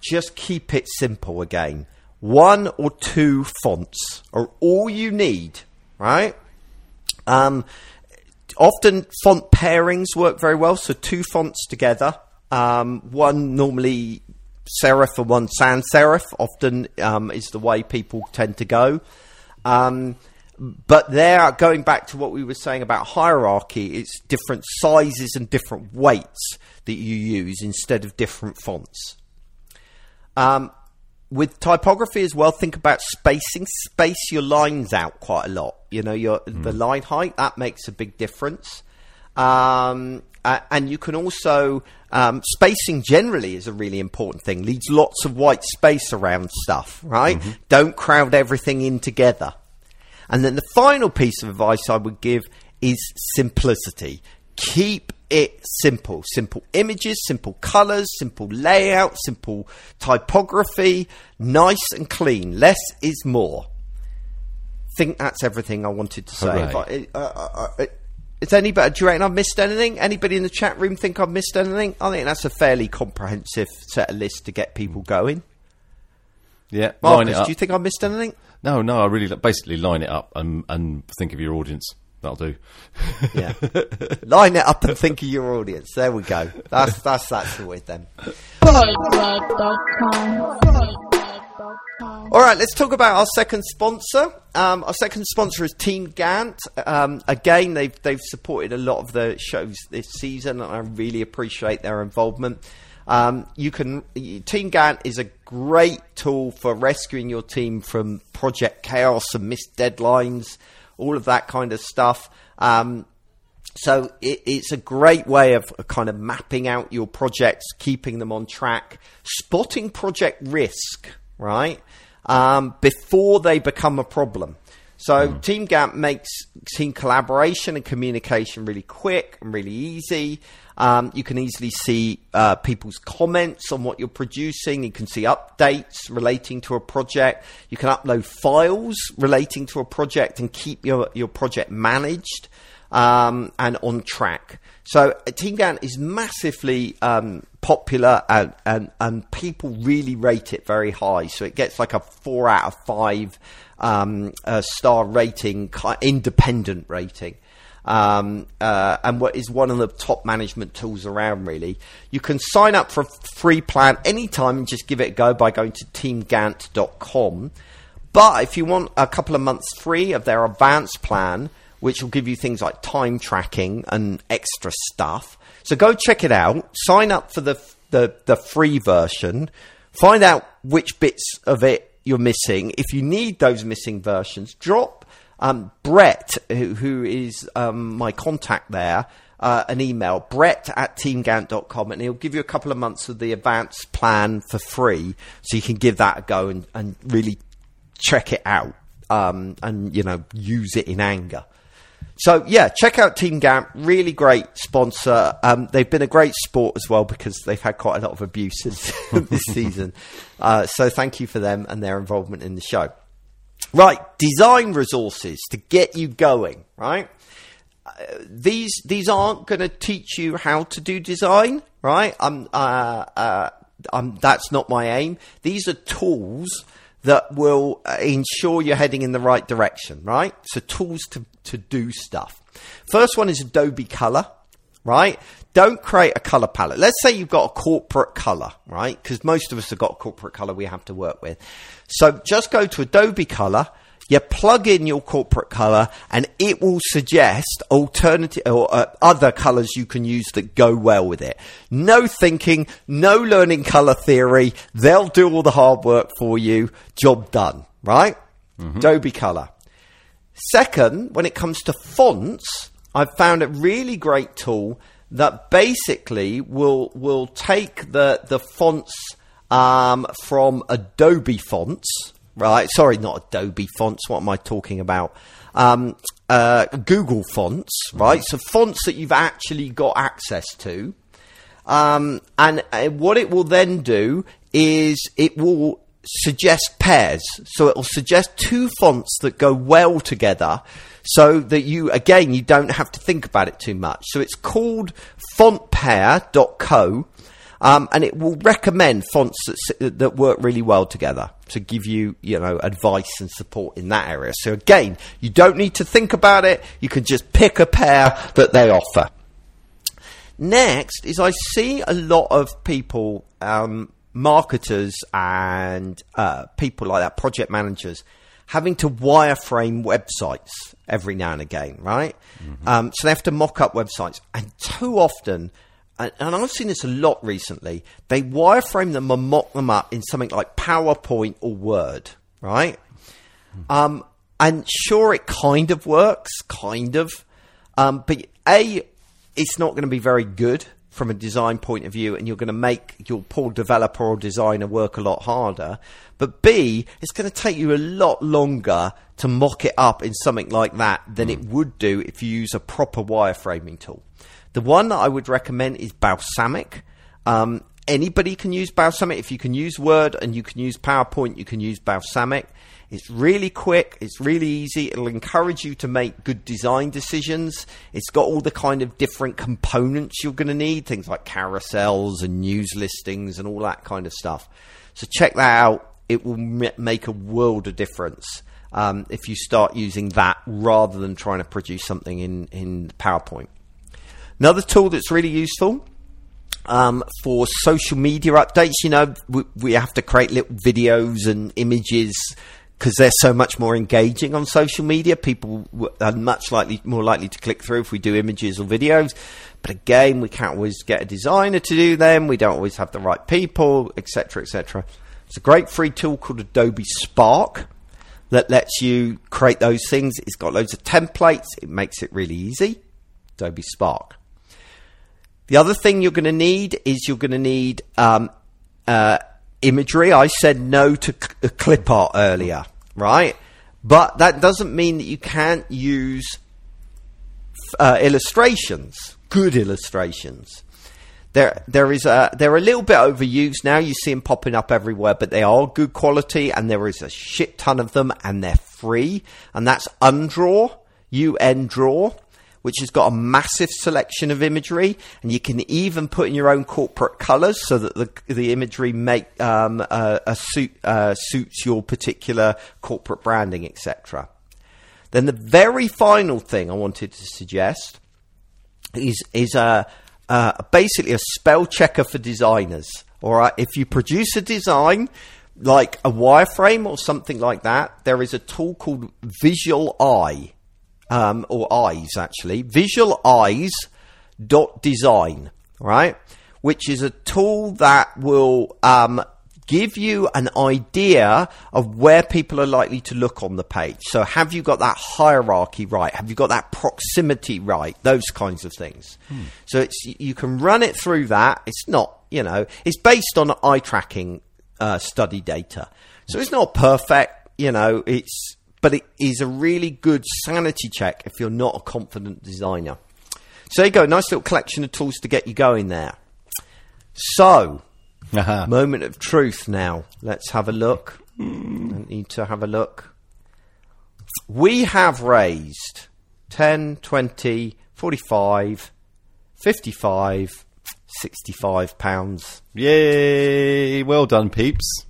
S1: just keep it simple again. One or two fonts are all you need, right? Um, often font pairings work very well, so two fonts together. Um, one normally serif and one sans serif often um, is the way people tend to go. Um, but there, going back to what we were saying about hierarchy, it's different sizes and different weights that you use instead of different fonts. Um, with typography as well, think about spacing. Space your lines out quite a lot. You know, your mm. the line height, that makes a big difference. Um, uh, and you can also, um, spacing generally is a really important thing. Leaves lots of white space around stuff, right? Mm-hmm. Don't crowd everything in together. And then the final piece of advice I would give is simplicity. Keep it simple. Simple images, simple colors, simple layout, simple typography, nice and clean. Less is more. I think that's everything I wanted to say.
S2: Hooray.
S1: But, uh, uh, uh, is anybody, do you reckon I've missed anything? Anybody in the chat room think I've missed anything? I think that's a fairly comprehensive set of lists to get people going.
S2: Yeah,
S1: Marcus,
S2: line it up.
S1: do you think I've missed anything?
S2: No, no, I really basically line it up and, and think of your audience. That'll do.
S1: Yeah, line it up and think of your audience. There we go. That's that's that's the way then. All right, let's talk about our second sponsor. Um, our second sponsor is Team Gantt. Um, again, they've they've supported a lot of the shows this season, and I really appreciate their involvement. Um, you can Team Gantt is a great tool for rescuing your team from project chaos and missed deadlines, all of that kind of stuff. Um, so it, it's a great way of kind of mapping out your projects, keeping them on track, spotting project risk, right, um, before they become a problem. So mm. Team Gantt makes team collaboration and communication really quick and really easy. Um, you can easily see uh, people's comments on what you're producing. You can see updates relating to a project. You can upload files relating to a project and keep your, your project managed um, and on track. So uh, Team Gantt is massively um, popular and, and, and people really rate it very high. So it gets like a four out of five um, uh, star rating, independent rating. Um, uh, and what is one of the top management tools around, really. You can sign up for a free plan anytime and just give it a go by going to team gantt dot com. But if you want a couple of months free of their advanced plan, which will give you things like time tracking and extra stuff, so go check it out. Sign up for the the, the free version. Find out which bits of it you're missing. If you need those missing versions, drop Um, Brett, who, who is um, my contact there, uh, an email, brett at team gantt dot com, and he'll give you a couple of months of the advanced plan for free, so you can give that a go and, and really check it out um, and, you know, use it in anger. So, yeah, check out Team Gantt. Really great sponsor. Um, they've been a great sport as well because they've had quite a lot of abuses this season. Uh, so thank you for them and their involvement in the show. Right, design resources to get you going, right? Uh, these these aren't going to teach you how to do design, right? I'm, uh, uh, I'm, that's not my aim. These are tools that will uh, ensure you're heading in the right direction, right? So tools to, to do stuff. First one is Adobe Color, right? Don't create a color palette. Let's say you've got a corporate color, right? Because most of us have got a corporate color we have to work with. So just go to Adobe Color, you plug in your corporate color, and it will suggest alternative or uh, other colors you can use that go well with it. No thinking, no learning color theory. They'll do all the hard work for you. Job done, right? Mm-hmm. Adobe Color. Second, when it comes to fonts, I've found a really great tool that basically will will take the the fonts um, from Adobe Fonts, right? Sorry, not Adobe Fonts. What am I talking about? Um, uh, Google Fonts, right? So fonts that you've actually got access to, um, and uh, what it will then do is it will suggest pairs. So it will suggest two fonts that go well together, so that you, again, you don't have to think about it too much. So it's called font pair dot co. Um, and it will recommend fonts that, that work really well together to give you, you know, advice and support in that area. So again, you don't need to think about it. You can just pick a pair that they offer. Next is I see a lot of people, um, marketers and uh, people like that, project managers, having to wireframe websites every now and again, right? Mm-hmm. Um, so they have to mock up websites. And too often, and, and I've seen this a lot recently, they wireframe them and mock them up in something like PowerPoint or Word, right? Mm-hmm. Um, and sure, it kind of works, kind of. Um, but A, it's not going to be very good from a design point of view, and you're going to make your poor developer or designer work a lot harder. But B, it's going to take you a lot longer to mock it up in something like that than mm. it would do if you use a proper wireframing tool. The one that I would recommend is Balsamiq. Um, anybody can use Balsamiq. If you can use Word and you can use PowerPoint, you can use Balsamiq. It's really quick. It's really easy. It'll encourage you to make good design decisions. It's got all the kind of different components you're going to need, things like carousels and news listings and all that kind of stuff. So check that out. It will m- make a world of difference um, if you start using that rather than trying to produce something in, in PowerPoint. Another tool that's really useful um, for social media updates, you know, we, we have to create little videos and images because they're so much more engaging on social media. People are much likely, more likely to click through if we do images or videos. But again, we can't always get a designer to do them. We don't always have the right people, et cetera, et cetera. It's a great free tool called Adobe Spark that lets you create those things. It's got loads of templates. It makes it really easy. Adobe Spark. The other thing you're going to need is you're going to need um, uh, imagery. I said no to c- clip art earlier, right? But that doesn't mean that you can't use uh, illustrations, good illustrations. There, there is a, they're a little bit overused now. You see them popping up everywhere, but they are good quality, and there is a shit ton of them, and they're free. And that's Undraw, U N Draw, which has got a massive selection of imagery, and you can even put in your own corporate colours so that the the imagery make um, a, a suit uh, suits your particular corporate branding, et cetera. Then the very final thing I wanted to suggest is is a uh, basically a spell checker for designers. All right, if you produce a design like a wireframe or something like that, there is a tool called Visual Eye. Um, or eyes, actually, visual eyes dot design, right? Which is a tool that will um, give you an idea of where people are likely to look on the page. So have you got that hierarchy right? Have you got that proximity right? Those kinds of things. Hmm. So it's, you can run it through that. It's not, you know, it's based on eye tracking uh, study data. So it's not perfect, you know, it's, but it is a really good sanity check if you're not a confident designer. So there you go, nice little collection of tools to get you going there. So, uh-huh. Moment of truth now. Let's have a look. Mm. I need to have a look. We have raised ten, twenty, forty-five, fifty-five, sixty-five pounds.
S2: Yay! Well done, peeps.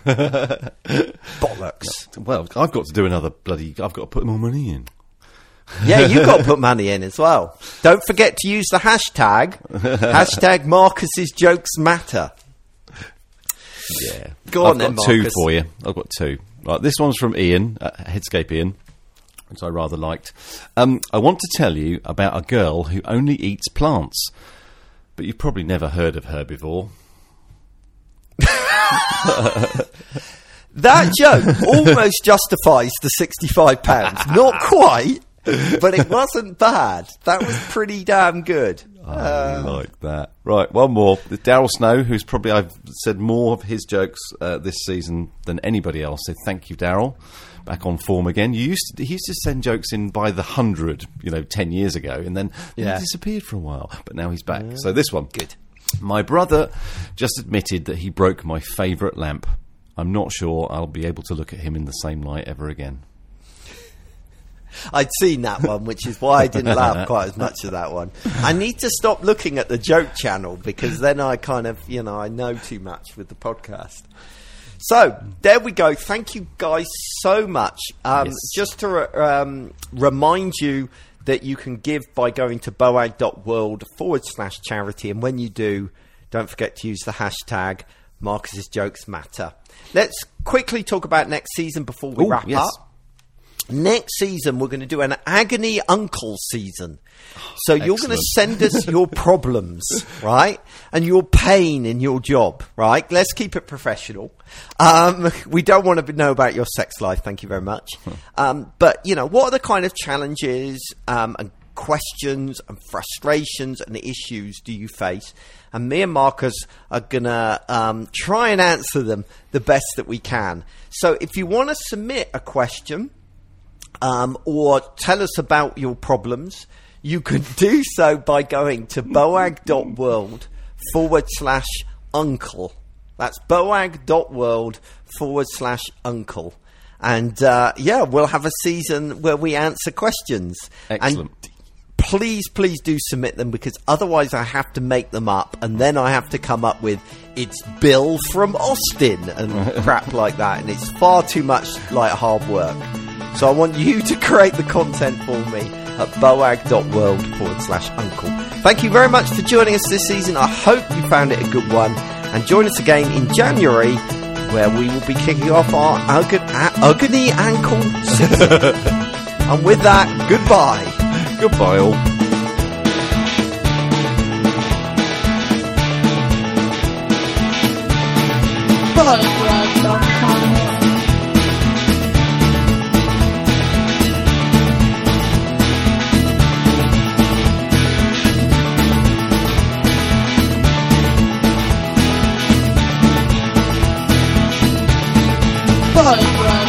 S1: Bollocks.
S2: Well, I've got to do another bloody... I've got to put more money in.
S1: Yeah, you've got to put money in as well. Don't forget to use the hashtag. Hashtag Marcus's jokes matter.
S2: Yeah.
S1: Go on
S2: I've
S1: then,
S2: got
S1: Marcus.
S2: two for you. I've got two. Right, this one's from Ian, uh, Headscape Ian, which I rather liked. Um, I want to tell you about a girl who only eats plants, but you've probably never heard of her before.
S1: That joke almost justifies the sixty-five pounds. Not quite, but it wasn't bad. That was pretty damn good.
S2: I uh, like that. Right, one more. Daryl Snow, who's probably, I've said more of his jokes uh, this season than anybody else. So thank you, Daryl. Back on form again. You used to, he used to send jokes in by the hundred, you know, ten years ago, and then, then
S1: yeah.
S2: he disappeared for a while. But now he's back. Yeah. So this one.
S1: Good.
S2: My brother just admitted that he broke my favourite lamp. I'm not sure I'll be able to look at him in the same light ever again.
S1: I'd seen that one, which is why I didn't laugh quite as much at that one. I need to stop looking at the joke channel because then I kind of, you know, I know too much with the podcast. So, there we go. Thank you guys so much. Um,
S2: Yes.
S1: Just to re- um, remind you that you can give by going to boag.world forward slash charity. And when you do, don't forget to use the hashtag Marcus's Jokes Matter. Let's quickly talk about next season before we
S2: Ooh,
S1: wrap
S2: yes.
S1: up. Next season, we're going to do an Agony Uncle season. So you're going to send us your problems, right? And your pain in your job, right? Let's keep it professional. Um, we don't want to know about your sex life. Thank you very much. Um, but, you know, what are the kind of challenges um, and questions and frustrations and issues do you face? And me and Marcus are going to um, try and answer them the best that we can. So if you want to submit a question um, or tell us about your problems, you can do so by going to boag.world forward slash uncle. That's boag.world forward slash uncle. And uh, yeah, we'll have a season where we answer questions.
S2: Excellent.
S1: And please, please do submit them because otherwise I have to make them up and then I have to come up with it's Bill from Austin and crap like that. And it's far too much like hard work. So I want you to create the content for me at boag.world forward slash uncle. Thank you very much for joining us this season. I hope you found it a good one. And join us again in January where we will be kicking off our Agony Ankle season. And with that, goodbye.
S2: Goodbye, all.
S3: boagworld dot com boagworld